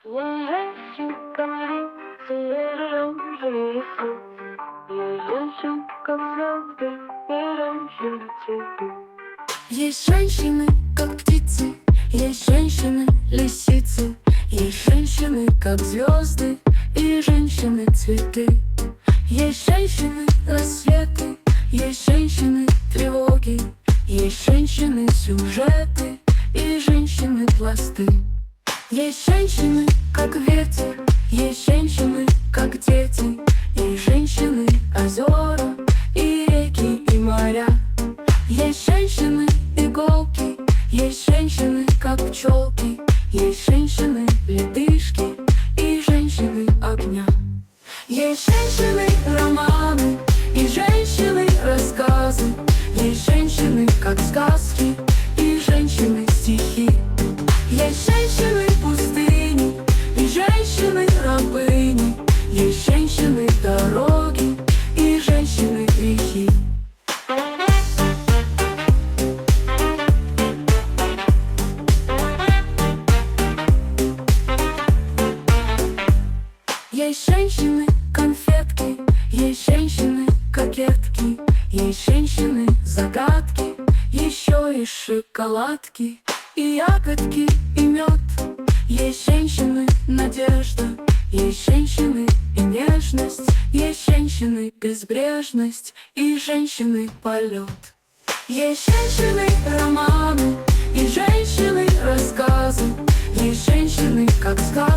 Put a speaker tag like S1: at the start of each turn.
S1: Есть женщины, как птицы, есть женщины, лисицы, есть женщины, как звезды, и женщины, цветы. Есть женщины, рассветы, есть женщины, тревоги, есть женщины, сюжеты, и женщины, пласты. Есть женщины, как ветер, есть женщины, как дети, есть женщины, озера, и реки, и моря. Есть женщины, иголки, есть женщины, как пчелки, есть женщины, ледышки, и женщины, огня. Есть женщины, романы, и женщины, рассказы, есть женщины, как сказки, и женщины, стихи. Есть женщины, пустыни, и женщины, рабыни, есть женщины, дороги, и женщины, грехи. Есть женщины, конфетки, есть женщины, кокетки, есть женщины, загадки, еще и шоколадки, и ягодки, и мед. Есть женщины, надежда, есть женщины, и нежность, есть женщины, безбрежность, и женщины, полет. Есть женщины, романы, и женщины, рассказы, есть женщины, как сказки.